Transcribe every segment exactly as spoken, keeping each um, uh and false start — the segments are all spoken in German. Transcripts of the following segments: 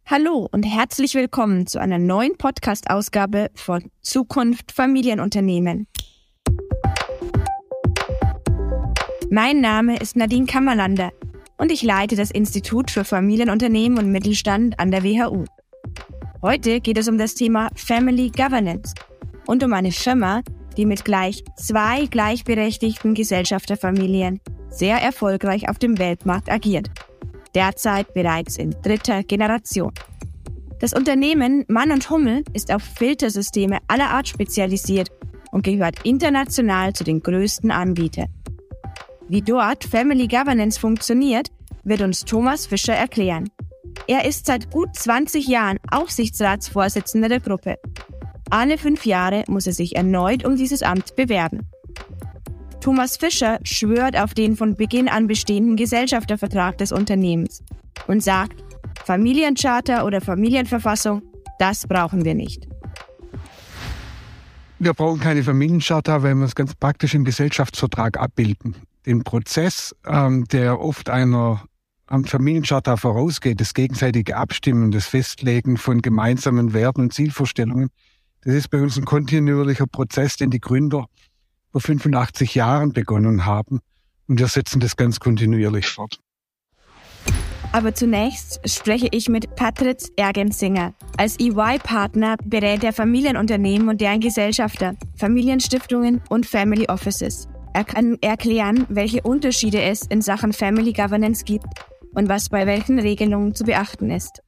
Hallo und herzlich willkommen zu einer neuen Podcast-Ausgabe von Zukunft Familienunternehmen. Mein Name ist Nadine Kammerlander und ich leite das Institut für Familienunternehmen und Mittelstand an der W H U. Heute geht es um das Thema Family Governance und um eine Firma, die mit gleich zwei gleichberechtigten Gesellschafterfamilien sehr erfolgreich auf dem Weltmarkt agiert. Derzeit bereits in dritter Generation. Das Unternehmen Mann und Hummel ist auf Filtersysteme aller Art spezialisiert und gehört international zu den größten Anbietern. Wie dort Family Governance funktioniert, wird uns Thomas Fischer erklären. Er ist seit gut zwanzig Jahren Aufsichtsratsvorsitzender der Gruppe. Alle fünf Jahre muss er sich erneut um dieses Amt bewerben. Thomas Fischer schwört auf den von Beginn an bestehenden Gesellschaftervertrag des Unternehmens und sagt, Familiencharter oder Familienverfassung, das brauchen wir nicht. Wir brauchen keine Familiencharta, weil wir es ganz praktisch im Gesellschaftsvertrag abbilden. Den Prozess, ähm, der oft einer Familiencharta vorausgeht, das gegenseitige Abstimmen, das Festlegen von gemeinsamen Werten und Zielvorstellungen, das ist bei uns ein kontinuierlicher Prozess, den die Gründer vor fünfundachtzig Jahren begonnen haben. Und wir setzen das ganz kontinuierlich fort. Aber zunächst spreche ich mit Patritz Ergensinger. Als E Y-Partner berät er Familienunternehmen und deren Gesellschafter, Familienstiftungen und Family Offices. Er kann erklären, welche Unterschiede es in Sachen Family Governance gibt und was bei welchen Regelungen zu beachten ist.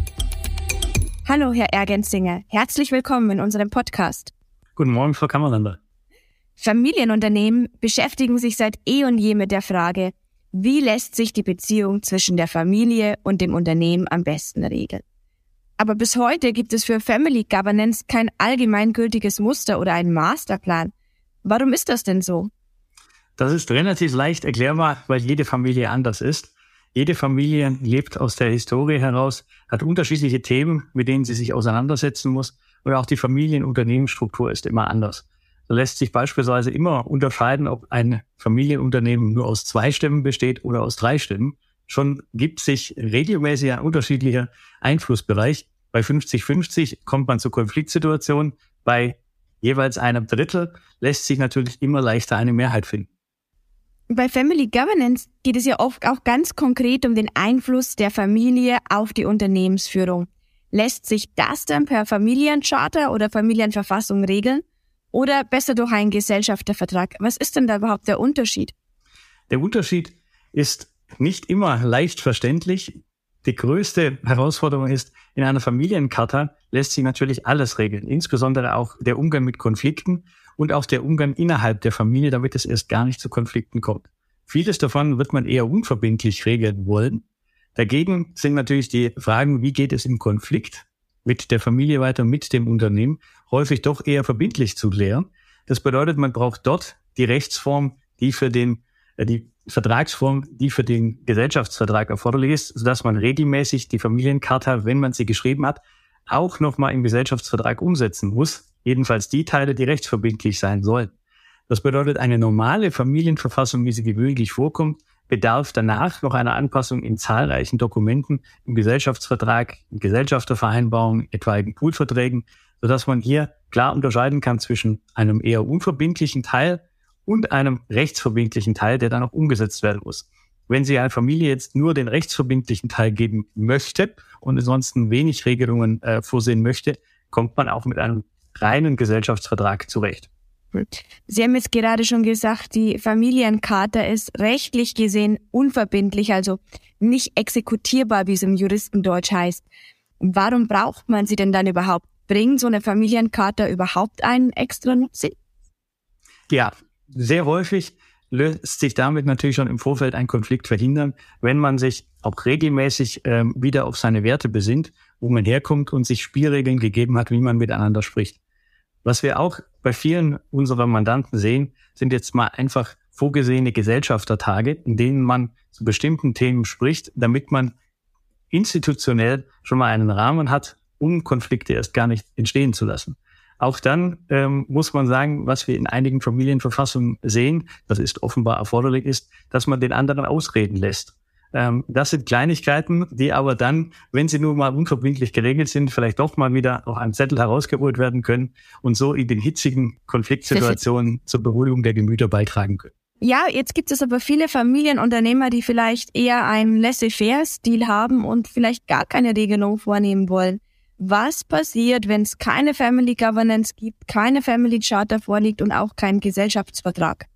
Hallo, Herr Ergensinger. Herzlich willkommen in unserem Podcast. Guten Morgen, Frau Kammerlander. Familienunternehmen beschäftigen sich seit eh und je mit der Frage, wie lässt sich die Beziehung zwischen der Familie und dem Unternehmen am besten regeln. Aber bis heute gibt es für Family Governance kein allgemeingültiges Muster oder einen Masterplan. Warum ist das denn so? Das ist relativ leicht erklärbar, weil jede Familie anders ist. Jede Familie lebt aus der Historie heraus, hat unterschiedliche Themen, mit denen sie sich auseinandersetzen muss. Und auch die Familienunternehmensstruktur ist immer anders. So lässt sich beispielsweise immer unterscheiden, ob ein Familienunternehmen nur aus zwei Stämmen besteht oder aus drei Stämmen. Schon gibt sich regelmäßig ein unterschiedlicher Einflussbereich. Bei fünfzig fünfzig kommt man zu Konfliktsituationen. Bei jeweils einem Drittel lässt sich natürlich immer leichter eine Mehrheit finden. Bei Family Governance geht es ja oft auch ganz konkret um den Einfluss der Familie auf die Unternehmensführung. Lässt sich das dann per Familiencharter oder Familienverfassung regeln? Oder besser durch einen Gesellschaftervertrag? Was ist denn da überhaupt der Unterschied? Der Unterschied ist nicht immer leicht verständlich. Die größte Herausforderung ist, in einer Familiencharta lässt sich natürlich alles regeln, insbesondere auch der Umgang mit Konflikten und auch der Umgang innerhalb der Familie, damit es erst gar nicht zu Konflikten kommt. Vieles davon wird man eher unverbindlich regeln wollen. Dagegen sind natürlich die Fragen, wie geht es im Konflikt mit der Familie weiter, mit dem Unternehmen, häufig doch eher verbindlich zu klären. Das bedeutet, man braucht dort die Rechtsform, die für den, äh, die Vertragsform, die für den Gesellschaftsvertrag erforderlich ist, sodass man regelmäßig die Familiencharta, wenn man sie geschrieben hat, auch nochmal im Gesellschaftsvertrag umsetzen muss. Jedenfalls die Teile, die rechtsverbindlich sein sollen. Das bedeutet, eine normale Familienverfassung, wie sie gewöhnlich vorkommt, bedarf danach noch einer Anpassung in zahlreichen Dokumenten, im Gesellschaftsvertrag, in Gesellschaftervereinbarungen, etwaigen Poolverträgen, sodass man hier klar unterscheiden kann zwischen einem eher unverbindlichen Teil und einem rechtsverbindlichen Teil, der dann auch umgesetzt werden muss. Wenn Sie einer Familie jetzt nur den rechtsverbindlichen Teil geben möchte und ansonsten wenig Regelungen äh, vorsehen möchte, kommt man auch mit einem reinen Gesellschaftsvertrag zurecht. Sie haben jetzt gerade schon gesagt, die Familiencharta ist rechtlich gesehen unverbindlich, also nicht exekutierbar, wie es im Juristendeutsch heißt. Warum braucht man sie denn dann überhaupt? Bringt so eine Familiencharta überhaupt einen extra Nutzen? Ja, sehr häufig lässt sich damit natürlich schon im Vorfeld ein Konflikt verhindern, wenn man sich auch regelmäßig ähm, wieder auf seine Werte besinnt, wo man herkommt und sich Spielregeln gegeben hat, wie man miteinander spricht. Was wir auch bei vielen unserer Mandanten sehen, sind jetzt mal einfach vorgesehene Gesellschaftertage, in denen man zu bestimmten Themen spricht, damit man institutionell schon mal einen Rahmen hat, um Konflikte erst gar nicht entstehen zu lassen. Auch dann ähm, muss man sagen, was wir in einigen Familienverfassungen sehen, das ist offenbar erforderlich ist, dass man den anderen ausreden lässt. Ähm, das sind Kleinigkeiten, die aber dann, wenn sie nur mal unverbindlich geregelt sind, vielleicht doch mal wieder auf einem Zettel herausgeholt werden können und so in den hitzigen Konfliktsituationen zur Beruhigung der Gemüter beitragen können. Ja, jetzt gibt es aber viele Familienunternehmer, die vielleicht eher einen Laissez-faire-Stil haben und vielleicht gar keine Regelung vornehmen wollen. Was passiert, wenn es keine Family Governance gibt, keine Family Charter vorliegt und auch kein Gesellschaftsvertrag?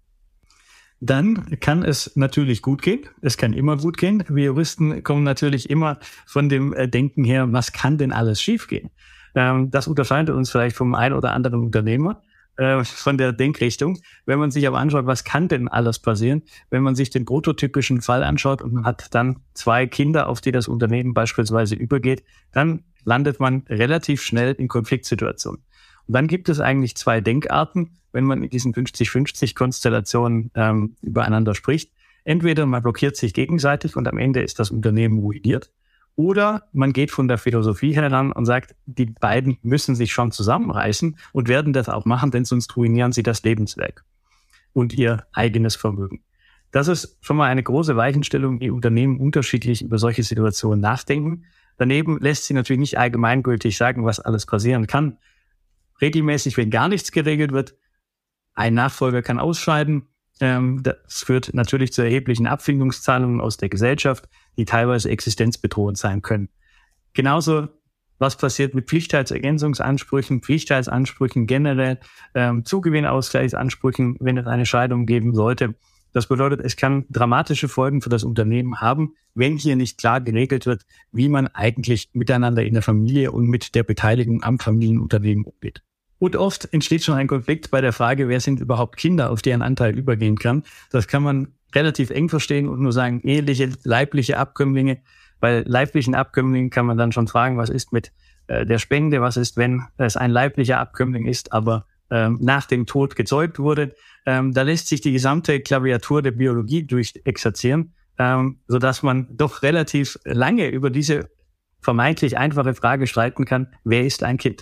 Dann kann es natürlich gut gehen. Es kann immer gut gehen. Wir Juristen kommen natürlich immer von dem Denken her, was kann denn alles schiefgehen? Das unterscheidet uns vielleicht vom einen oder anderen Unternehmer von der Denkrichtung. Wenn man sich aber anschaut, was kann denn alles passieren, wenn man sich den prototypischen Fall anschaut und man hat dann zwei Kinder, auf die das Unternehmen beispielsweise übergeht, dann landet man relativ schnell in Konfliktsituationen. Und dann gibt es eigentlich zwei Denkarten, wenn man in diesen fünfzig fünfzig Konstellationen ähm, übereinander spricht. Entweder man blockiert sich gegenseitig und am Ende ist das Unternehmen ruiniert, oder man geht von der Philosophie heran und sagt, die beiden müssen sich schon zusammenreißen und werden das auch machen, denn sonst ruinieren sie das Lebenswerk und ihr eigenes Vermögen. Das ist schon mal eine große Weichenstellung, wie Unternehmen unterschiedlich über solche Situationen nachdenken. Daneben lässt sich natürlich nicht allgemeingültig sagen, was alles passieren kann. Regelmäßig, wenn gar nichts geregelt wird, ein Nachfolger kann ausscheiden. Ähm, das führt natürlich zu erheblichen Abfindungszahlungen aus der Gesellschaft, die teilweise existenzbedrohend sein können. Genauso, was passiert mit Pflichtteilsergänzungsansprüchen, Pflichtteilsansprüchen generell, ähm, Zugewinnausgleichsansprüchen, wenn es eine Scheidung geben sollte. Das bedeutet, es kann dramatische Folgen für das Unternehmen haben, wenn hier nicht klar geregelt wird, wie man eigentlich miteinander in der Familie und mit der Beteiligung am Familienunternehmen umgeht. Und oft entsteht schon ein Konflikt bei der Frage, wer sind überhaupt Kinder, auf deren Anteil übergehen kann. Das kann man relativ eng verstehen und nur sagen, eheliche, leibliche Abkömmlinge. Bei leiblichen Abkömmlingen kann man dann schon fragen, was ist mit äh, der Spende, was ist, wenn es ein leiblicher Abkömmling ist, aber ähm, nach dem Tod gezeugt wurde. Ähm, da lässt sich die gesamte Klaviatur der Biologie durchexerzieren, ähm, sodass man doch relativ lange über diese vermeintlich einfache Frage streiten kann, wer ist ein Kind?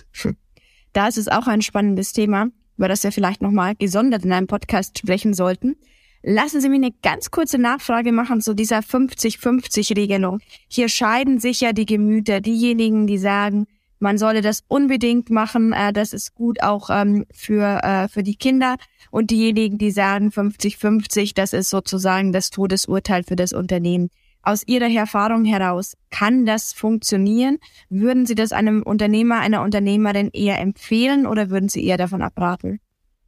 Da ist es auch ein spannendes Thema, über das wir vielleicht nochmal gesondert in einem Podcast sprechen sollten. Lassen Sie mich eine ganz kurze Nachfrage machen zu dieser fünfzig fünfzig Regelung. Hier scheiden sich ja die Gemüter. Diejenigen, die sagen, man solle das unbedingt machen, äh, das ist gut auch ähm, für äh, für die Kinder. Und diejenigen, die sagen fünfzig fünfzig, das ist sozusagen das Todesurteil für das Unternehmen. Aus Ihrer Erfahrung heraus, kann das funktionieren? Würden Sie das einem Unternehmer, einer Unternehmerin eher empfehlen oder würden Sie eher davon abraten?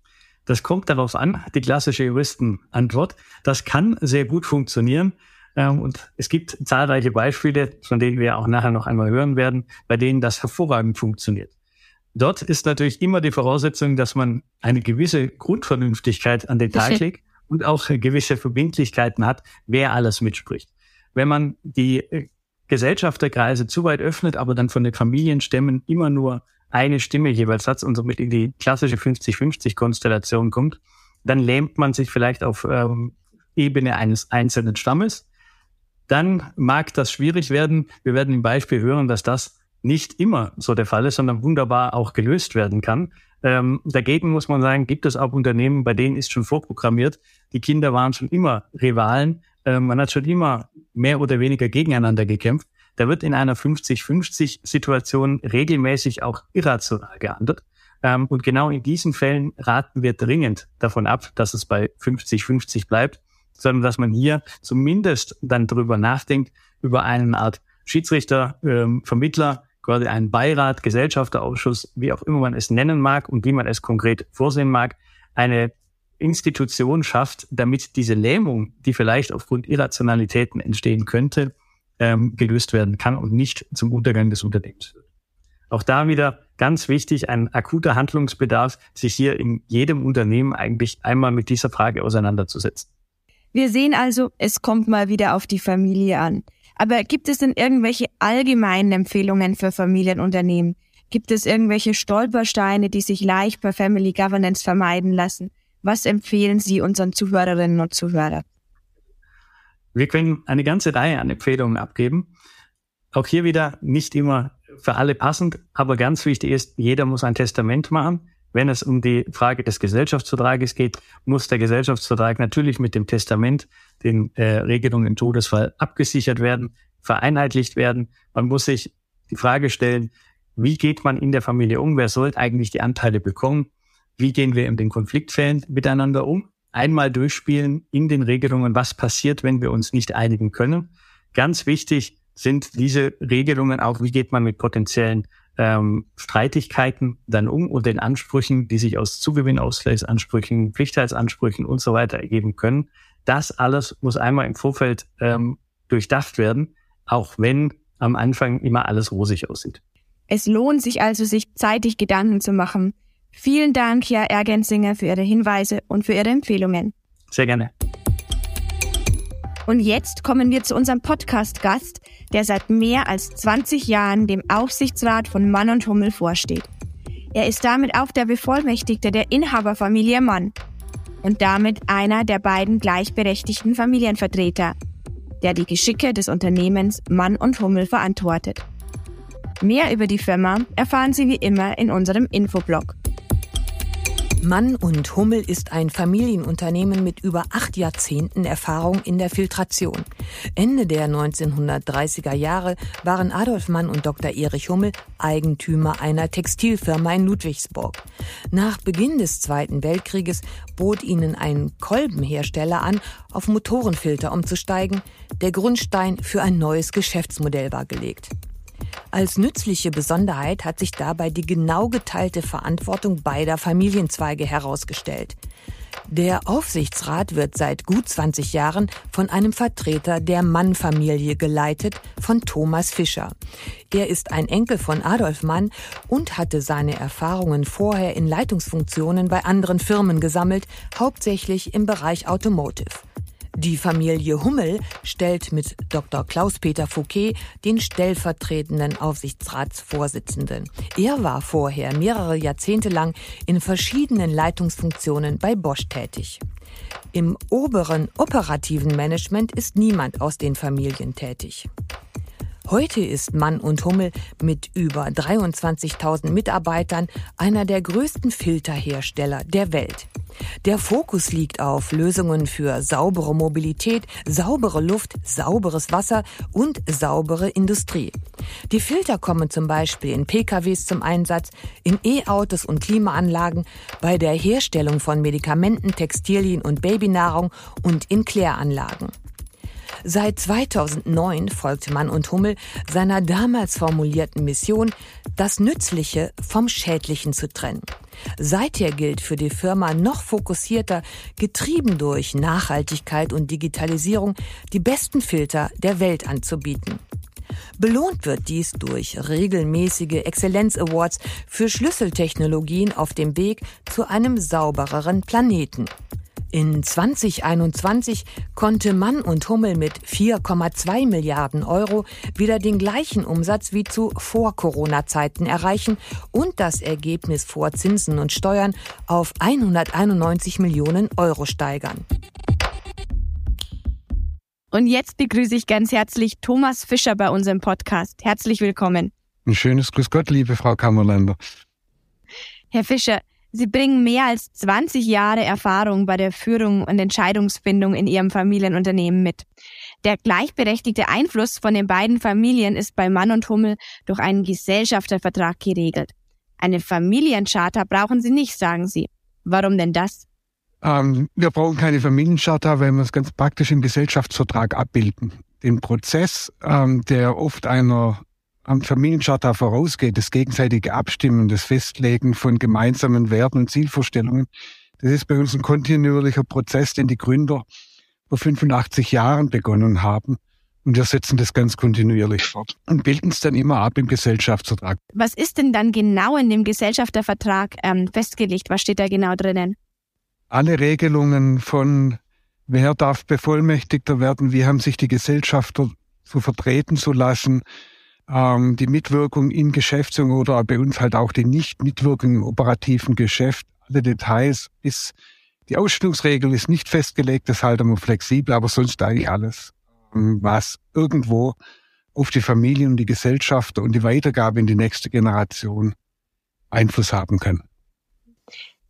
Das kommt darauf an, die klassische Juristenantwort. Das kann sehr gut funktionieren. Und es gibt zahlreiche Beispiele, von denen wir auch nachher noch einmal hören werden, bei denen das hervorragend funktioniert. Dort ist natürlich immer die Voraussetzung, dass man eine gewisse Grundvernünftigkeit an den Tag legt und auch gewisse Verbindlichkeiten hat, wer alles mitspricht. Wenn man die Gesellschafterkreise zu weit öffnet, aber dann von den Familienstämmen immer nur eine Stimme jeweils hat und somit in die klassische fünfzig fünfzig Konstellation kommt, dann lähmt man sich vielleicht auf ähm, Ebene eines einzelnen Stammes. Dann mag das schwierig werden. Wir werden im Beispiel hören, dass das nicht immer so der Fall ist, sondern wunderbar auch gelöst werden kann. Ähm, dagegen muss man sagen, gibt es auch Unternehmen, bei denen ist schon vorprogrammiert, die Kinder waren schon immer Rivalen, ähm, man hat schon immer mehr oder weniger gegeneinander gekämpft. Da wird in einer fünfzig fünfzig Situation regelmäßig auch irrational gehandelt. Ähm, und genau in diesen Fällen raten wir dringend davon ab, dass es bei fünfzig fünfzig bleibt, sondern dass man hier zumindest dann drüber nachdenkt, über eine Art Schiedsrichter, ähm, Vermittler, quasi einen Beirat, Gesellschafterausschuss, wie auch immer man es nennen mag und wie man es konkret vorsehen mag, eine Institution schafft, damit diese Lähmung, die vielleicht aufgrund Irrationalitäten entstehen könnte, ähm, gelöst werden kann und nicht zum Untergang des Unternehmens führt. Auch da wieder ganz wichtig, ein akuter Handlungsbedarf, sich hier in jedem Unternehmen eigentlich einmal mit dieser Frage auseinanderzusetzen. Wir sehen also, es kommt mal wieder auf die Familie an. Aber gibt es denn irgendwelche allgemeinen Empfehlungen für Familienunternehmen? Gibt es irgendwelche Stolpersteine, die sich leicht bei Family Governance vermeiden lassen? Was empfehlen Sie unseren Zuhörerinnen und Zuhörern? Wir können eine ganze Reihe an Empfehlungen abgeben. Auch hier wieder nicht immer für alle passend, aber ganz wichtig ist, jeder muss ein Testament machen. Wenn es um die Frage des Gesellschaftsvertrages geht, muss der Gesellschaftsvertrag natürlich mit dem Testament, den äh, Regelungen im Todesfall abgesichert werden, vereinheitlicht werden. Man muss sich die Frage stellen, wie geht man in der Familie um? Wer soll eigentlich die Anteile bekommen? Wie gehen wir in den Konfliktfällen miteinander um? Einmal durchspielen in den Regelungen, was passiert, wenn wir uns nicht einigen können. Ganz wichtig sind diese Regelungen auch, wie geht man mit potenziellen ähm, Streitigkeiten dann um und den Ansprüchen, die sich aus Zugewinnausgleichsansprüchen, Pflichtheitsansprüchen und so weiter ergeben können. Das alles muss einmal im Vorfeld ähm, durchdacht werden, auch wenn am Anfang immer alles rosig aussieht. Es lohnt sich also, sich zeitig Gedanken zu machen. Vielen Dank, Herr Ergensinger, für Ihre Hinweise und für Ihre Empfehlungen. Sehr gerne. Und jetzt kommen wir zu unserem Podcast-Gast, der seit mehr als zwanzig Jahren dem Aufsichtsrat von Mann und Hummel vorsteht. Er ist damit auch der Bevollmächtigte der Inhaberfamilie Mann und damit einer der beiden gleichberechtigten Familienvertreter, der die Geschicke des Unternehmens Mann und Hummel verantwortet. Mehr über die Firma erfahren Sie wie immer in unserem Infoblog. Mann und Hummel ist ein Familienunternehmen mit über acht Jahrzehnten Erfahrung in der Filtration. Ende der neunzehnhundertdreißiger Jahre waren Adolf Mann und Doktor Erich Hummel Eigentümer einer Textilfirma in Ludwigsburg. Nach Beginn des Zweiten Weltkrieges bot ihnen ein Kolbenhersteller an, auf Motorenfilter umzusteigen. Der Grundstein für ein neues Geschäftsmodell war gelegt. Als nützliche Besonderheit hat sich dabei die genau geteilte Verantwortung beider Familienzweige herausgestellt. Der Aufsichtsrat wird seit gut zwanzig Jahren von einem Vertreter der Mann-Familie geleitet, von Thomas Fischer. Er ist ein Enkel von Adolf Mann und hatte seine Erfahrungen vorher in Leitungsfunktionen bei anderen Firmen gesammelt, hauptsächlich im Bereich Automotive. Die Familie Hummel stellt mit Doktor Klaus-Peter Fouquet den stellvertretenden Aufsichtsratsvorsitzenden. Er war vorher mehrere Jahrzehnte lang in verschiedenen Leitungsfunktionen bei Bosch tätig. Im oberen operativen Management ist niemand aus den Familien tätig. Heute ist Mann und Hummel mit über dreiundzwanzigtausend Mitarbeitern einer der größten Filterhersteller der Welt. Der Fokus liegt auf Lösungen für saubere Mobilität, saubere Luft, sauberes Wasser und saubere Industrie. Die Filter kommen zum Beispiel in P K Ws zum Einsatz, in E-Autos und Klimaanlagen, bei der Herstellung von Medikamenten, Textilien und Babynahrung und in Kläranlagen. Seit zweitausendneun folgte Mann und Hummel seiner damals formulierten Mission, das Nützliche vom Schädlichen zu trennen. Seither gilt für die Firma noch fokussierter, getrieben durch Nachhaltigkeit und Digitalisierung, die besten Filter der Welt anzubieten. Belohnt wird dies durch regelmäßige Exzellenz-Awards für Schlüsseltechnologien auf dem Weg zu einem saubereren Planeten. In zwanzig einundzwanzig konnte Mann und Hummel mit vier Komma zwei Milliarden Euro wieder den gleichen Umsatz wie zu Vor-Corona-Zeiten erreichen und das Ergebnis vor Zinsen und Steuern auf hunderteinundneunzig Millionen Euro steigern. Und jetzt begrüße ich ganz herzlich Thomas Fischer bei unserem Podcast. Herzlich willkommen. Ein schönes Grüß Gott, liebe Frau Kammerlander. Herr Fischer, Sie bringen mehr als zwanzig Jahre Erfahrung bei der Führung und Entscheidungsfindung in Ihrem Familienunternehmen mit. Der gleichberechtigte Einfluss von den beiden Familien ist bei Mann und Hummel durch einen Gesellschaftervertrag geregelt. Eine Familiencharta brauchen Sie nicht, sagen Sie. Warum denn das? Ähm, wir brauchen keine Familiencharta, weil wir es ganz praktisch im Gesellschaftsvertrag abbilden. Den Prozess, ähm, der oft einer am Familiencharta vorausgeht, das gegenseitige Abstimmen, das Festlegen von gemeinsamen Werten und Zielvorstellungen, das ist bei uns ein kontinuierlicher Prozess, den die Gründer vor fünfundachtzig Jahren begonnen haben. Und wir setzen das ganz kontinuierlich fort und bilden es dann immer ab im Gesellschaftsvertrag. Was ist denn dann genau in dem Gesellschaftervertrag ähm, festgelegt? Was steht da genau drinnen? Alle Regelungen von wer darf Bevollmächtigter werden, wie haben sich die Gesellschafter zu vertreten zu lassen, die Mitwirkung in Geschäftsführung oder bei uns halt auch die Nicht-Mitwirkung im operativen Geschäft, alle Details bis die Ausstellungsregel ist nicht festgelegt, das halten wir flexibel, aber sonst eigentlich alles, was irgendwo auf die Familie und die Gesellschaft und die Weitergabe in die nächste Generation Einfluss haben kann.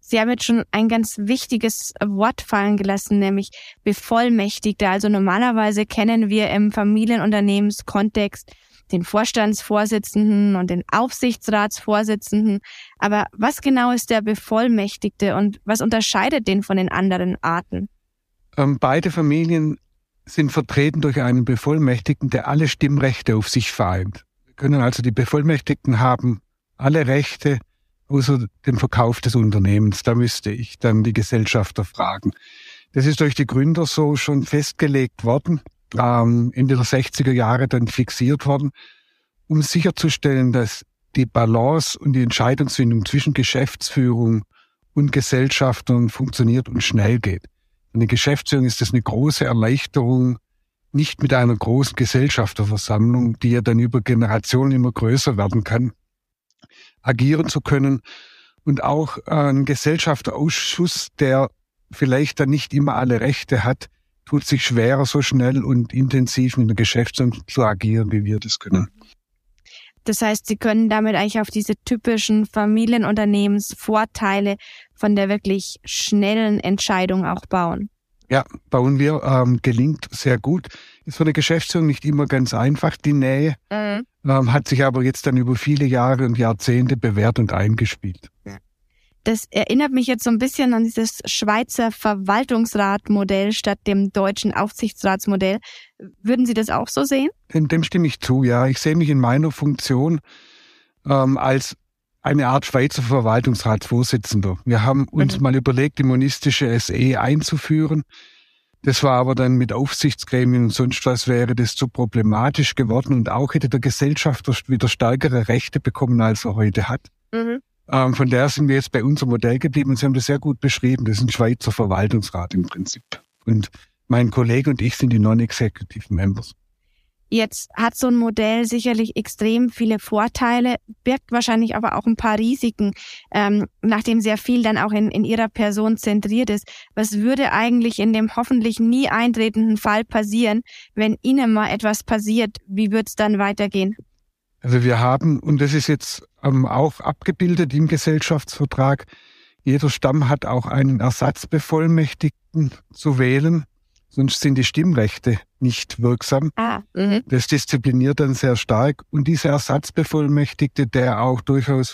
Sie haben jetzt schon ein ganz wichtiges Wort fallen gelassen, nämlich Bevollmächtigte. Also normalerweise kennen wir im Familienunternehmenskontext den Vorstandsvorsitzenden und den Aufsichtsratsvorsitzenden. Aber was genau ist der Bevollmächtigte und was unterscheidet den von den anderen Arten? Ähm, beide Familien sind vertreten durch einen Bevollmächtigten, der alle Stimmrechte auf sich vereint. Wir können also die Bevollmächtigten haben alle Rechte außer dem Verkauf des Unternehmens. Da müsste ich dann die Gesellschafter fragen. Das ist durch die Gründer so schon festgelegt worden, ähm, Ende der sechziger Jahre dann fixiert worden, um sicherzustellen, dass die Balance und die Entscheidungsfindung zwischen Geschäftsführung und Gesellschaftern funktioniert und schnell geht. In der Geschäftsführung ist das eine große Erleichterung, nicht mit einer großen Gesellschafterversammlung, die ja dann über Generationen immer größer werden kann, agieren zu können. Und auch ein Gesellschafterausschuss, der vielleicht dann nicht immer alle Rechte hat, tut sich schwerer, so schnell und intensiv mit der Geschäftsführung zu agieren, wie wir das können. Das heißt, Sie können damit eigentlich auf diese typischen Familienunternehmensvorteile von der wirklich schnellen Entscheidung auch bauen. Ja, bauen wir, ähm, gelingt sehr gut. Ist für eine Geschäftsführung nicht immer ganz einfach, die Nähe, mhm. ähm, hat sich aber jetzt dann über viele Jahre und Jahrzehnte bewährt und eingespielt. Ja. Das erinnert mich jetzt so ein bisschen an dieses Schweizer Verwaltungsratmodell statt dem deutschen Aufsichtsratsmodell. Würden Sie das auch so sehen? Dem, dem stimme ich zu, ja. Ich sehe mich in meiner Funktion ähm, als eine Art Schweizer Verwaltungsratsvorsitzender. Wir haben uns mhm. mal überlegt, die monistische S E einzuführen. Das war aber dann mit Aufsichtsgremien und sonst was wäre das zu problematisch geworden und auch hätte der Gesellschafter wieder stärkere Rechte bekommen, als er heute hat. Mhm. Ähm, von daher sind wir jetzt bei unserem Modell geblieben und Sie haben das sehr gut beschrieben. Das ist ein Schweizer Verwaltungsrat im Prinzip. Und mein Kollege und ich sind die Non-Executive Members. Jetzt hat so ein Modell sicherlich extrem viele Vorteile, birgt wahrscheinlich aber auch ein paar Risiken, ähm, nachdem sehr viel dann auch in, in Ihrer Person zentriert ist. Was würde eigentlich in dem hoffentlich nie eintretenden Fall passieren, wenn Ihnen mal etwas passiert? Wie wird es dann weitergehen? Also wir haben, und das ist jetzt ähm, auch abgebildet im Gesellschaftsvertrag, jeder Stamm hat auch einen Ersatzbevollmächtigten zu wählen, sonst sind die Stimmrechte nicht wirksam. Ah, mhm. Das diszipliniert dann sehr stark. Und dieser Ersatzbevollmächtigte, der auch durchaus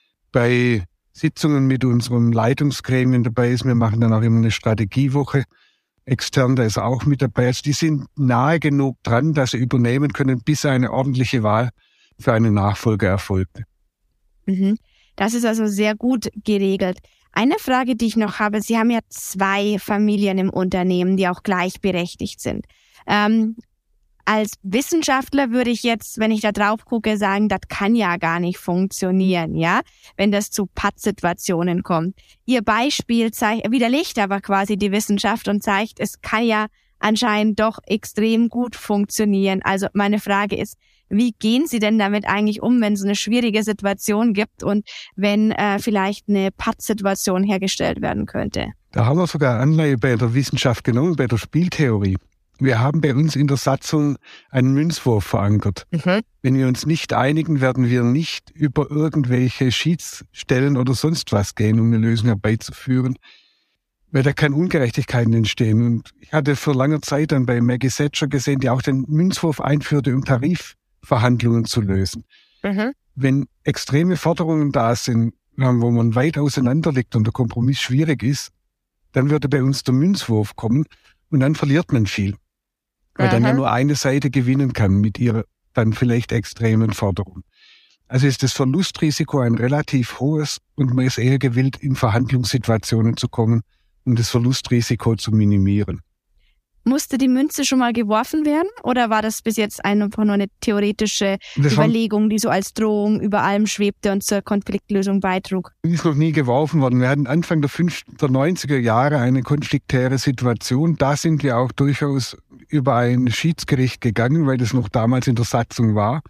bei Sitzungen mit unserem Leitungsgremien dabei ist, wir machen dann auch immer eine Strategiewoche, extern, da ist er auch mit dabei. Also die sind nahe genug dran, dass sie übernehmen können, bis eine ordentliche Wahl für einen Nachfolger erfolgte. Mhm. Das ist also sehr gut geregelt. Eine Frage, die ich noch habe, Sie haben ja zwei Familien im Unternehmen, die auch gleichberechtigt sind. Ähm, als Wissenschaftler würde ich jetzt, wenn ich da drauf gucke, sagen, das kann ja gar nicht funktionieren, ja, wenn das zu Pattsituationen kommt. Ihr Beispiel zeigt, widerlegt aber quasi die Wissenschaft und zeigt, es kann ja anscheinend doch extrem gut funktionieren. Also meine Frage ist, wie gehen Sie denn damit eigentlich um, wenn es eine schwierige Situation gibt und wenn äh, vielleicht eine Pattsituation hergestellt werden könnte? Da haben wir sogar Anleihe bei der Wissenschaft genommen, bei der Spieltheorie. Wir haben bei uns in der Satzung einen Münzwurf verankert. Mhm. Wenn wir uns nicht einigen, werden wir nicht über irgendwelche Schiedsstellen oder sonst was gehen, um eine Lösung herbeizuführen, weil da kann Ungerechtigkeiten entstehen. Und ich hatte vor langer Zeit dann bei Maggie Thatcher gesehen, die auch den Münzwurf einführte, um Tarifverhandlungen zu lösen. Mhm. Wenn extreme Forderungen da sind, wo man weit auseinander liegt und der Kompromiss schwierig ist, dann würde bei uns der Münzwurf kommen und dann verliert man viel. Weil Aha. dann ja nur eine Seite gewinnen kann mit ihrer dann vielleicht extremen Forderung. Also ist das Verlustrisiko ein relativ hohes und man ist eher gewillt, in Verhandlungssituationen zu kommen, um das Verlustrisiko zu minimieren. Musste die Münze schon mal geworfen werden oder war das bis jetzt einfach nur eine theoretische das Überlegung, die so als Drohung über allem schwebte und zur Konfliktlösung beitrug? Die ist noch nie geworfen worden. Wir hatten Anfang der, der neunziger Jahre eine konfliktäre Situation. Da sind wir auch durchaus über ein Schiedsgericht gegangen, weil das noch damals in der Satzung war.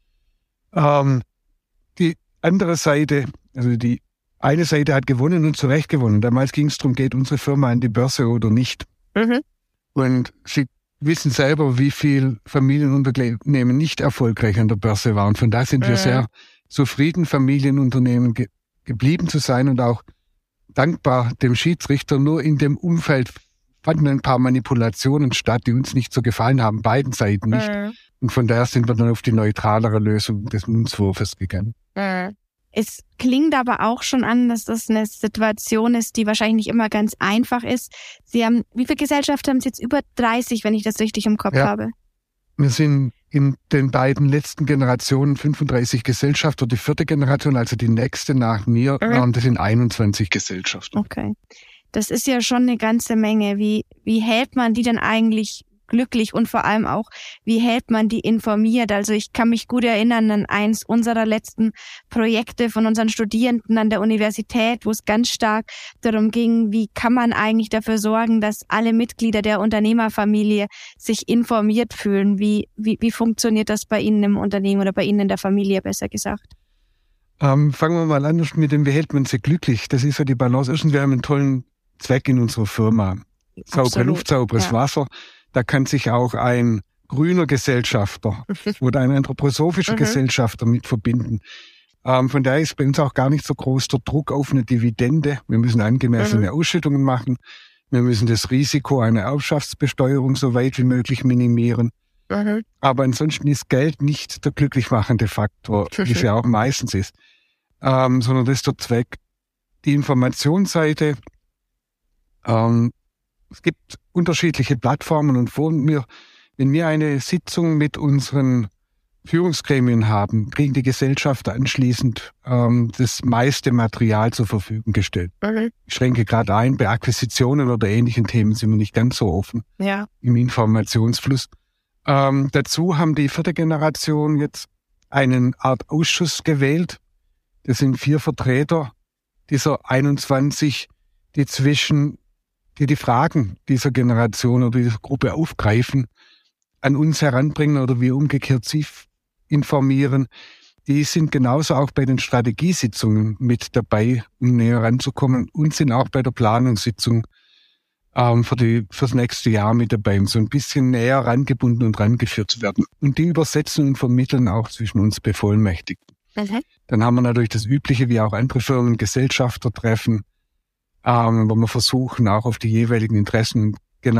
Ähm, die andere Seite, also die eine Seite hat gewonnen und zu Recht gewonnen. Damals ging es darum, geht unsere Firma an die Börse oder nicht. Mhm. Und Sie wissen selber, wie viel Familienunternehmen nicht erfolgreich an der Börse waren. Von daher sind mhm. wir sehr zufrieden, Familienunternehmen ge- geblieben zu sein und auch dankbar dem Schiedsrichter. Nur in dem Umfeld fanden ein paar Manipulationen statt, die uns nicht so gefallen haben, beiden Seiten nicht. Mhm. Und von daher sind wir dann auf die neutralere Lösung des Münzwurfes gegangen. Mhm. Es klingt aber auch schon an, dass das eine Situation ist, die wahrscheinlich nicht immer ganz einfach ist. Sie haben, wie viele Gesellschaften haben Sie jetzt? Über dreißig, wenn ich das richtig im Kopf ja. habe. Wir sind in den beiden letzten Generationen fünfunddreißig Gesellschafter, die vierte Generation, also die nächste nach mir, mhm. das sind einundzwanzig Gesellschafter. Okay. Das ist ja schon eine ganze Menge. Wie, wie hält man die denn eigentlich glücklich und vor allem auch, wie hält man die informiert? Also ich kann mich gut erinnern an eins unserer letzten Projekte von unseren Studierenden an der Universität, wo es ganz stark darum ging, wie kann man eigentlich dafür sorgen, dass alle Mitglieder der Unternehmerfamilie sich informiert fühlen? Wie, wie, wie funktioniert das bei Ihnen im Unternehmen oder bei Ihnen in der Familie, besser gesagt? Ähm, fangen wir mal an mit dem, wie hält man sie glücklich? Das ist ja die Balance. Erstens, wir haben einen tollen Zweck in unserer Firma. Saubere Absolut. Luft, sauberes ja. Wasser. Da kann sich auch ein grüner Gesellschafter oder ein anthroposophischer mhm. Gesellschafter mit verbinden. Ähm, von daher ist bei uns auch gar nicht so groß der Druck auf eine Dividende. Wir müssen angemessene mhm. Ausschüttungen machen. Wir müssen das Risiko einer Erbschaftsbesteuerung so weit wie möglich minimieren. Mhm. Aber ansonsten ist Geld nicht der glücklich machende Faktor, wie es ja auch meistens ist, ähm, sondern das ist der Zweck. Die Informationsseite, ähm, es gibt unterschiedliche Plattformen und vor wir, wenn wir eine Sitzung mit unseren Führungsgremien haben, kriegen die Gesellschafter anschließend ähm, das meiste Material zur Verfügung gestellt. Okay. Ich schränke gerade ein, bei Akquisitionen oder ähnlichen Themen sind wir nicht ganz so offen ja. im Informationsfluss. Ähm, dazu haben die vierte Generation jetzt einen Art Ausschuss gewählt. Das sind vier Vertreter dieser einundzwanzig, die zwischen die die Fragen dieser Generation oder dieser Gruppe aufgreifen, an uns heranbringen oder wir umgekehrt sie informieren. Die sind genauso auch bei den Strategiesitzungen mit dabei, um näher ranzukommen, und sind auch bei der Planungssitzung ähm, für die fürs nächste Jahr mit dabei, um so ein bisschen näher rangebunden und rangeführt zu werden. Und die übersetzen und vermitteln auch zwischen uns Bevollmächtigten. Mhm. Dann haben wir natürlich das Übliche, wie auch andere Firmen, Gesellschaftertreffen, Ähm, wo wir versuchen, auch auf die jeweiligen Interessen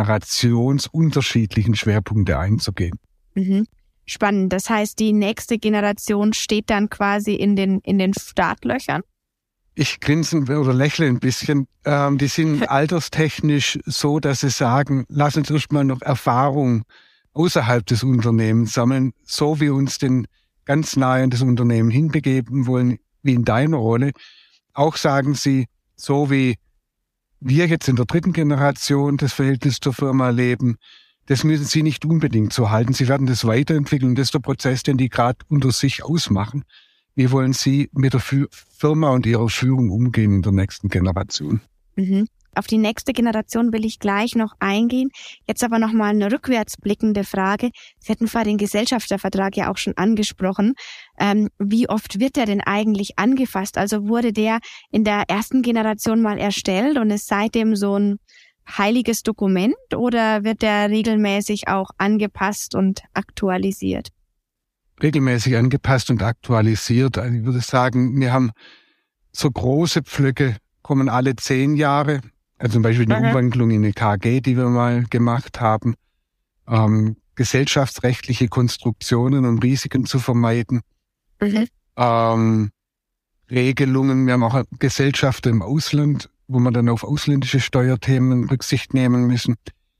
generationsunterschiedlichen Schwerpunkte einzugehen. Mhm. Spannend. Das heißt, die nächste Generation steht dann quasi in den, in den Startlöchern? Ich grinse oder lächle ein bisschen. Ähm, die sind alterstechnisch so, dass sie sagen, lass uns erstmal noch Erfahrung außerhalb des Unternehmens sammeln, so wie uns denn ganz nahe an das Unternehmen hinbegeben wollen, wie in deiner Rolle. Auch sagen sie, so wie wir jetzt in der dritten Generation das Verhältnis zur Firma leben, das müssen sie nicht unbedingt so halten. Sie werden das weiterentwickeln. Das ist der Prozess, den die gerade unter sich ausmachen. Wie wollen sie mit der Firma und ihrer Führung umgehen in der nächsten Generation? Mhm. Auf die nächste Generation will ich gleich noch eingehen. Jetzt aber noch mal eine rückwärtsblickende Frage. Sie hatten vorher den Gesellschaftervertrag ja auch schon angesprochen. Ähm, wie oft wird der denn eigentlich angefasst? Also wurde der in der ersten Generation mal erstellt und ist seitdem so ein heiliges Dokument, oder wird der regelmäßig auch angepasst und aktualisiert? Regelmäßig angepasst und aktualisiert. Also ich würde sagen, wir haben so große Pflöcke, kommen alle zehn Jahre. Also zum Beispiel die mhm. Umwandlung in eine K G, die wir mal gemacht haben, ähm, gesellschaftsrechtliche Konstruktionen, um Risiken zu vermeiden, mhm. ähm, Regelungen. Wir haben auch Gesellschaften im Ausland, wo wir dann auf ausländische Steuerthemen Rücksicht nehmen müssen.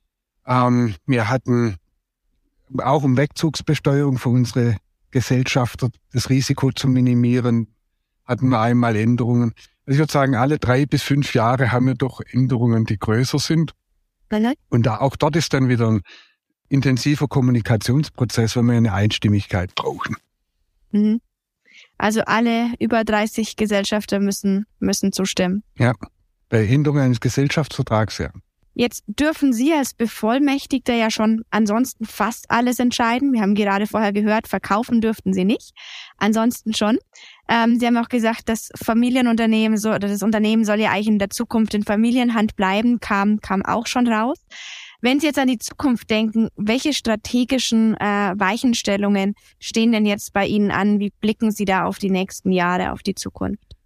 Ähm, wir hatten auch um Wegzugsbesteuerung für unsere Gesellschafter, das Risiko zu minimieren, hatten wir einmal Änderungen. Also ich würde sagen, alle drei bis fünf Jahre haben wir doch Änderungen, die größer sind. Mhm. Und da, auch dort ist dann wieder ein intensiver Kommunikationsprozess, wenn wir eine Einstimmigkeit brauchen. Mhm. Also alle über dreißig Gesellschafter müssen, müssen zustimmen. Ja, bei Änderung eines Gesellschaftsvertrags, ja. Jetzt dürfen Sie als Bevollmächtigter ja schon ansonsten fast alles entscheiden. Wir haben gerade vorher gehört, verkaufen dürften Sie nicht. Ansonsten schon. Ähm, Sie haben auch gesagt, das Familienunternehmen so, oder das Unternehmen soll ja eigentlich in der Zukunft in Familienhand bleiben, kam, kam auch schon raus. Wenn Sie jetzt an die Zukunft denken, welche strategischen äh, Weichenstellungen stehen denn jetzt bei Ihnen an? Wie blicken Sie da auf die nächsten Jahre, auf die Zukunft?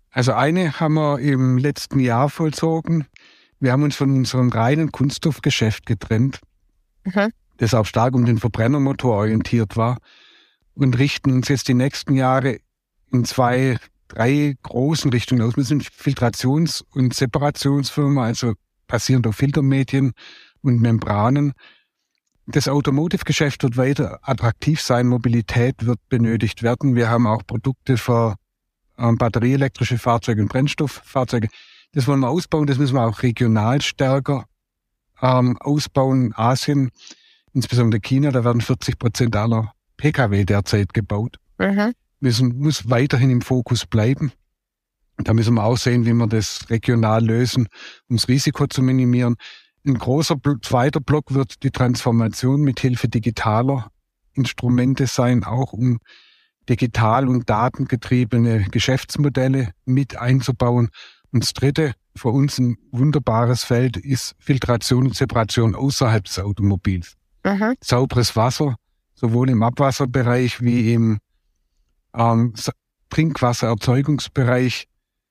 Also eine haben wir im letzten Jahr vollzogen. Wir haben uns von unserem reinen Kunststoffgeschäft getrennt, mhm. das auch stark um den Verbrennermotor orientiert war, und richten uns jetzt die nächsten Jahre in zwei, drei großen Richtungen aus. Wir sind Filtrations- und Separationsfirma, also basierend auf Filtermedien und Membranen. Das Automotive-Geschäft wird weiter attraktiv sein, Mobilität wird benötigt werden. Wir haben auch Produkte für ähm, batterieelektrische Fahrzeuge und Brennstofffahrzeuge. Das wollen wir ausbauen, das müssen wir auch regional stärker ähm, ausbauen. Asien, insbesondere China, da werden vierzig Prozent aller P K W derzeit gebaut. Mhm. Müssen, muss weiterhin im Fokus bleiben. Da müssen wir auch sehen, wie wir das regional lösen, um das Risiko zu minimieren. Ein großer zweiter Block wird die Transformation mit Hilfe digitaler Instrumente sein, auch um digital- und datengetriebene Geschäftsmodelle mit einzubauen. Und das dritte, für uns ein wunderbares Feld, ist Filtration und Separation außerhalb des Automobils. Mhm. Sauberes Wasser, sowohl im Abwasserbereich wie im ähm, Trinkwassererzeugungsbereich.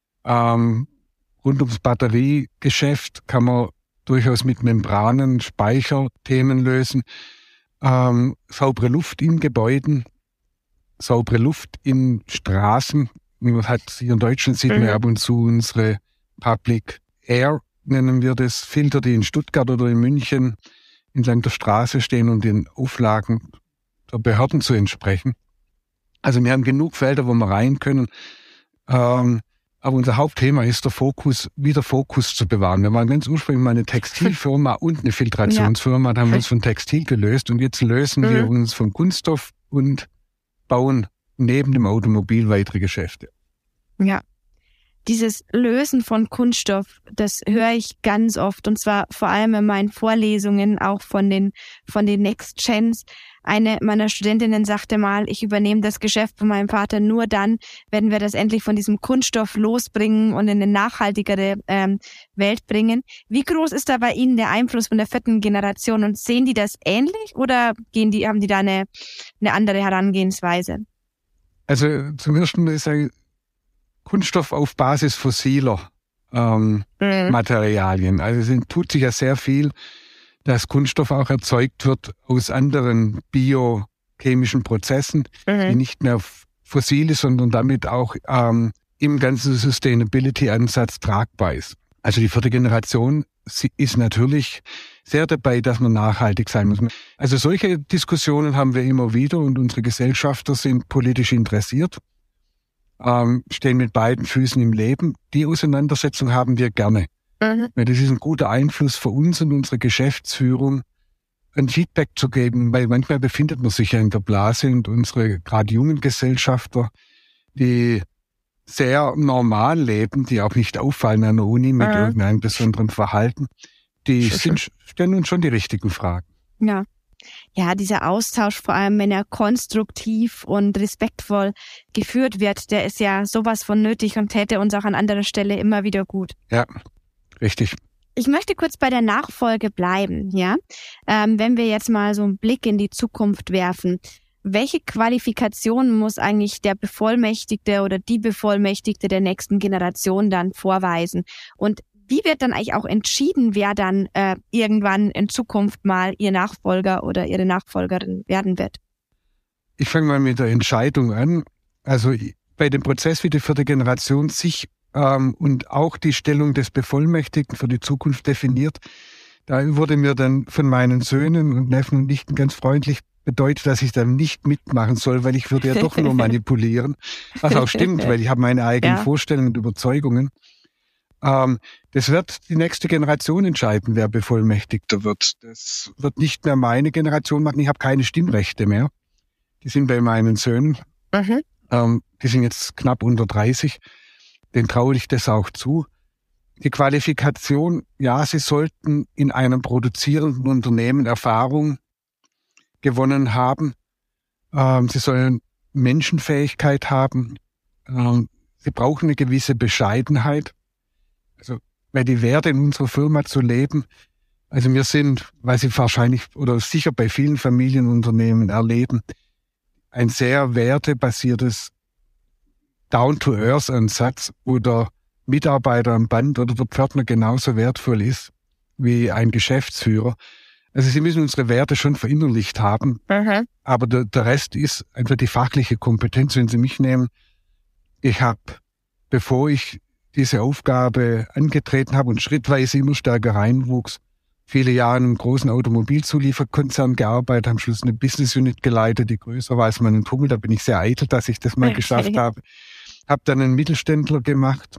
Ähm, rund ums Batteriegeschäft kann man durchaus mit Membranen, Speicherthemen lösen. Ähm, saubere Luft in Gebäuden, saubere Luft in Straßen. Man hat hier in Deutschland sieht mhm. man ab und zu unsere Public Air, nennen wir das, Filter, die in Stuttgart oder in München entlang der Straße stehen und den Auflagen der Behörden zu entsprechen. Also wir haben genug Felder, wo wir rein können. Ähm, aber unser Hauptthema ist der Fokus, wieder Fokus zu bewahren. Wir waren ganz ursprünglich mal eine Textilfirma und eine Filtrationsfirma. Da haben wir uns von Textil gelöst und jetzt lösen mhm. wir uns vom Kunststoff und bauen neben dem Automobil weitere Geschäfte. Ja, dieses Lösen von Kunststoff, das höre ich ganz oft, und zwar vor allem in meinen Vorlesungen, auch von den von den Next Gens. Eine meiner Studentinnen sagte mal, ich übernehme das Geschäft von meinem Vater nur dann, wenn wir das endlich von diesem Kunststoff losbringen und in eine nachhaltigere ähm, Welt bringen. Wie groß ist da bei Ihnen der Einfluss von der vierten Generation, und sehen die das ähnlich oder gehen die, haben die da eine, eine andere Herangehensweise? Also zum ersten ist ja Kunststoff auf Basis fossiler ähm, mhm. Materialien. Also es sind, tut sich ja sehr viel, dass Kunststoff auch erzeugt wird aus anderen biochemischen Prozessen, mhm. die nicht mehr fossil ist, sondern damit auch ähm, im ganzen Sustainability-Ansatz tragbar ist. Also die vierte Generation ist natürlich sehr dabei, dass man nachhaltig sein muss. Also solche Diskussionen haben wir immer wieder und unsere Gesellschafter sind politisch interessiert, ähm, stehen mit beiden Füßen im Leben. Die Auseinandersetzung haben wir gerne. Mhm. Weil das ist ein guter Einfluss für uns und unsere Geschäftsführung, ein Feedback zu geben, weil manchmal befindet man sich ja in der Blase und unsere gerade jungen Gesellschafter, die sehr normal leben, die auch nicht auffallen an der Uni mit mhm. irgendeinem besonderen Verhalten, die sind, stellen uns schon die richtigen Fragen. Ja. Ja, dieser Austausch, vor allem wenn er konstruktiv und respektvoll geführt wird, der ist ja sowas von nötig und täte uns auch an anderer Stelle immer wieder gut. Ja. Richtig. Ich möchte kurz bei der Nachfolge bleiben, ja. Ähm, wenn wir jetzt mal so einen Blick in die Zukunft werfen, welche Qualifikation muss eigentlich der Bevollmächtigte oder die Bevollmächtigte der nächsten Generation dann vorweisen? Und wie wird dann eigentlich auch entschieden, wer dann äh, irgendwann in Zukunft mal ihr Nachfolger oder ihre Nachfolgerin werden wird? Ich fange mal mit der Entscheidung an. Also bei dem Prozess, wie die vierte Generation sich Ähm, und auch die Stellung des Bevollmächtigten für die Zukunft definiert. Da wurde mir dann von meinen Söhnen und Neffen und Nichten ganz freundlich bedeutet, dass ich dann nicht mitmachen soll, weil ich würde ja doch nur manipulieren. Was auch stimmt, weil ich habe meine eigenen ja. Vorstellungen und Überzeugungen. Ähm, das wird die nächste Generation entscheiden, wer Bevollmächtigter wird. Das wird nicht mehr meine Generation machen. Ich habe keine Stimmrechte mehr. Die sind bei meinen Söhnen. Mhm. Ähm, die sind jetzt knapp unter dreißig. Den traue ich das auch zu. Die Qualifikation, ja, sie sollten in einem produzierenden Unternehmen Erfahrung gewonnen haben. Ähm, sie sollen Menschenfähigkeit haben. Ähm, sie brauchen eine gewisse Bescheidenheit. Also, weil die Werte in unserer Firma zu leben, also wir sind, weil sie wahrscheinlich oder sicher bei vielen Familienunternehmen erleben, ein sehr wertebasiertes Down-to-Earth-Ansatz, wo der Mitarbeiter am Band oder der Pförtner genauso wertvoll ist wie ein Geschäftsführer. Also sie müssen unsere Werte schon verinnerlicht haben, mhm. aber der, der Rest ist einfach die fachliche Kompetenz. Wenn Sie mich nehmen, ich habe, bevor ich diese Aufgabe angetreten habe und schrittweise immer stärker reinwuchs, viele Jahre in einem großen Automobilzulieferkonzern gearbeitet, am Schluss eine Business Unit geleitet, die größer war als Mann und Hummel. Da bin ich sehr eitel, dass ich das mal okay. geschafft habe. Habe dann einen Mittelständler gemacht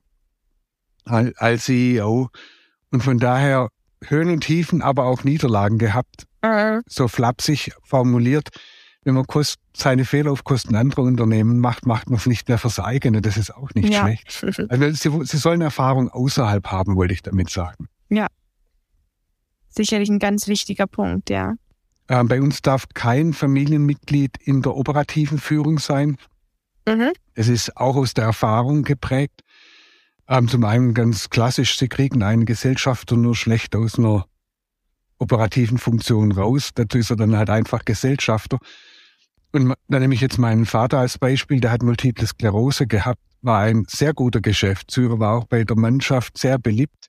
als C E O und von daher Höhen und Tiefen, aber auch Niederlagen gehabt. Mhm. So flapsig formuliert, wenn man Kost, seine Fehler auf Kosten anderer Unternehmen macht, macht man es nicht mehr fürs eigene. Das ist auch nicht ja. schlecht. Also sie, sie sollen Erfahrung außerhalb haben, wollte ich damit sagen. Ja. Sicherlich ein ganz wichtiger Punkt, ja. Ähm, bei uns darf kein Familienmitglied in der operativen Führung sein. Mhm. Es ist auch aus der Erfahrung geprägt. Ähm, zum einen ganz klassisch, sie kriegen einen Gesellschafter nur schlecht aus einer operativen Funktion raus. Dazu ist er dann halt einfach Gesellschafter. Und da nehme ich jetzt meinen Vater als Beispiel, der hat Multiple Sklerose gehabt, war ein sehr guter Geschäftsführer, war auch bei der Mannschaft sehr beliebt.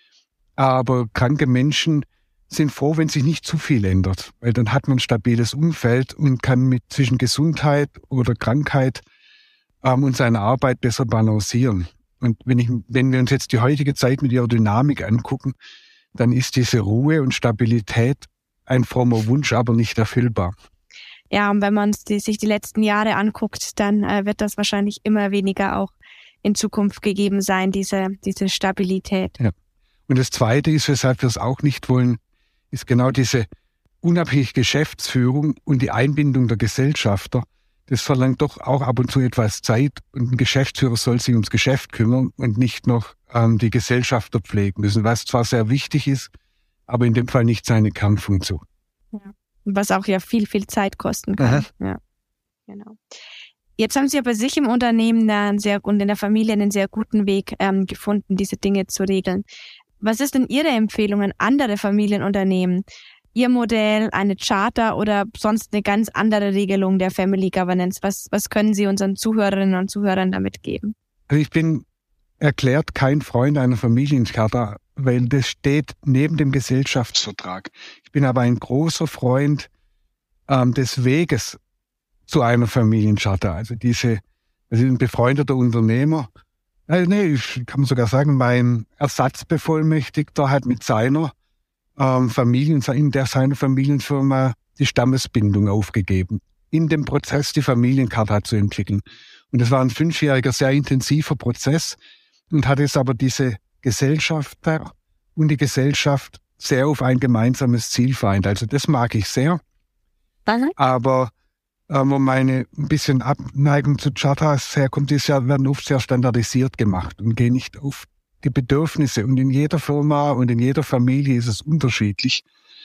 Aber kranke Menschen sind froh, wenn sich nicht zu viel ändert, weil dann hat man ein stabiles Umfeld und kann mit zwischen Gesundheit oder Krankheit ähm, und seiner Arbeit besser balancieren. Und wenn ich, wenn wir uns jetzt die heutige Zeit mit ihrer Dynamik angucken, dann ist diese Ruhe und Stabilität ein frommer Wunsch, aber nicht erfüllbar. Ja, und wenn man die, sich die letzten Jahre anguckt, dann äh, wird das wahrscheinlich immer weniger auch in Zukunft gegeben sein, diese, diese Stabilität. Ja. Und das Zweite ist, weshalb wir es auch nicht wollen, ist genau diese unabhängige Geschäftsführung und die Einbindung der Gesellschafter. Das verlangt doch auch ab und zu etwas Zeit und ein Geschäftsführer soll sich ums Geschäft kümmern und nicht noch ähm, die Gesellschafter pflegen müssen, was zwar sehr wichtig ist, aber in dem Fall nicht seine Kernfunktion. Ja. Was auch ja viel, viel Zeit kosten kann. Ja, genau. Jetzt haben Sie ja bei sich im Unternehmen einen sehr, und in der Familie einen sehr guten Weg ähm, gefunden, diese Dinge zu regeln. Was ist denn Ihre Empfehlung an andere Familienunternehmen? Ihr Modell, eine Charta oder sonst eine ganz andere Regelung der Family Governance? Was, was können Sie unseren Zuhörerinnen und Zuhörern damit geben? Also ich bin erklärt kein Freund einer Familiencharta, weil das steht neben dem Gesellschaftsvertrag. Ich bin aber ein großer Freund ähm, des Weges zu einer Familiencharta. Also diese, also ein befreundeter Unternehmer, also nee, ich kann sogar sagen, mein Ersatzbevollmächtigter hat mit seiner ähm, Familie, in der seiner Familienfirma die Stammesbindung aufgegeben, in dem Prozess die Familiencharta zu entwickeln. Und das war ein fünfjähriger, sehr intensiver Prozess und hat es aber diese Gesellschafter und die Gesellschaft sehr auf ein gemeinsames Ziel vereint. Also das mag ich sehr. Mhm. Aber ähm, wo meine ein bisschen Abneigung zu Chartas herkommt, ist ja, werden oft sehr standardisiert gemacht und gehen nicht auf die Bedürfnisse. Und in jeder Firma und in jeder Familie ist es unterschiedlich.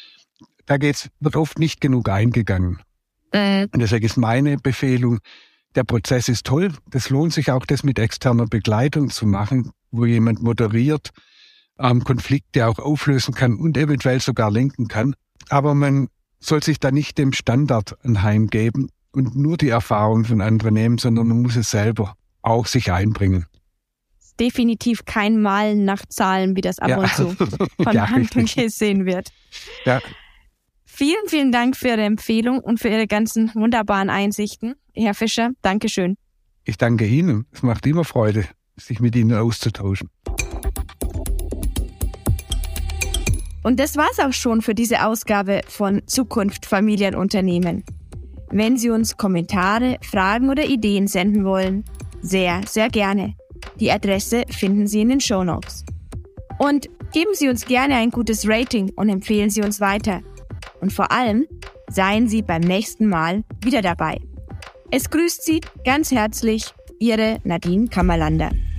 Da geht's, wird oft nicht genug eingegangen. Mhm. Und deswegen ist meine Befehlung, der Prozess ist toll. Das lohnt sich auch, das mit externer Begleitung zu machen, wo jemand moderiert, ähm, Konflikte auch auflösen kann und eventuell sogar lenken kann. Aber man soll sich da nicht dem Standard anheimgeben und nur die Erfahrung von anderen nehmen, sondern man muss es selber auch sich einbringen. Definitiv kein Malen nach Zahlen, wie das ab ja. und zu von ja, Hand und gesehen wird. Ja. Vielen, vielen Dank für Ihre Empfehlung und für Ihre ganzen wunderbaren Einsichten. Herr Fischer, Dankeschön. Ich danke Ihnen. Es macht immer Freude, sich mit Ihnen auszutauschen. Und das war's auch schon für diese Ausgabe von Zukunft Familienunternehmen. Wenn Sie uns Kommentare, Fragen oder Ideen senden wollen, sehr, sehr gerne. Die Adresse finden Sie in den Shownotes. Und geben Sie uns gerne ein gutes Rating und empfehlen Sie uns weiter. Und vor allem, seien Sie beim nächsten Mal wieder dabei. Es grüßt Sie ganz herzlich Ihre Nadine Kammerlander.